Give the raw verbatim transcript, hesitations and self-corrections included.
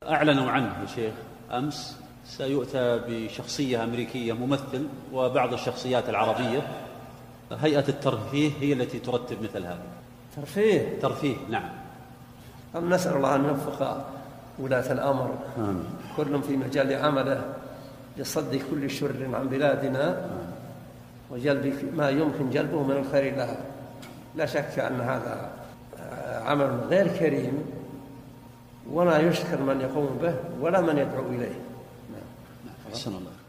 أعلنوا عنه يا شيخ أمس سيؤتى بشخصية أمريكية ممثل وبعض الشخصيات العربية. هيئة الترفيه هي التي ترتب مثل هذا. ترفيه ترفيه نعم. أم نسأل الله أن يوفق ولاة الأمر آمين. كل في مجال عمله لصد كل شر عن بلادنا وجلب ما يمكن جلبه من الخير لها. لا شك أن هذا عمل غير كريم ولا يشكر من يقوم به ولا من يدعو إليه. أحسن الله.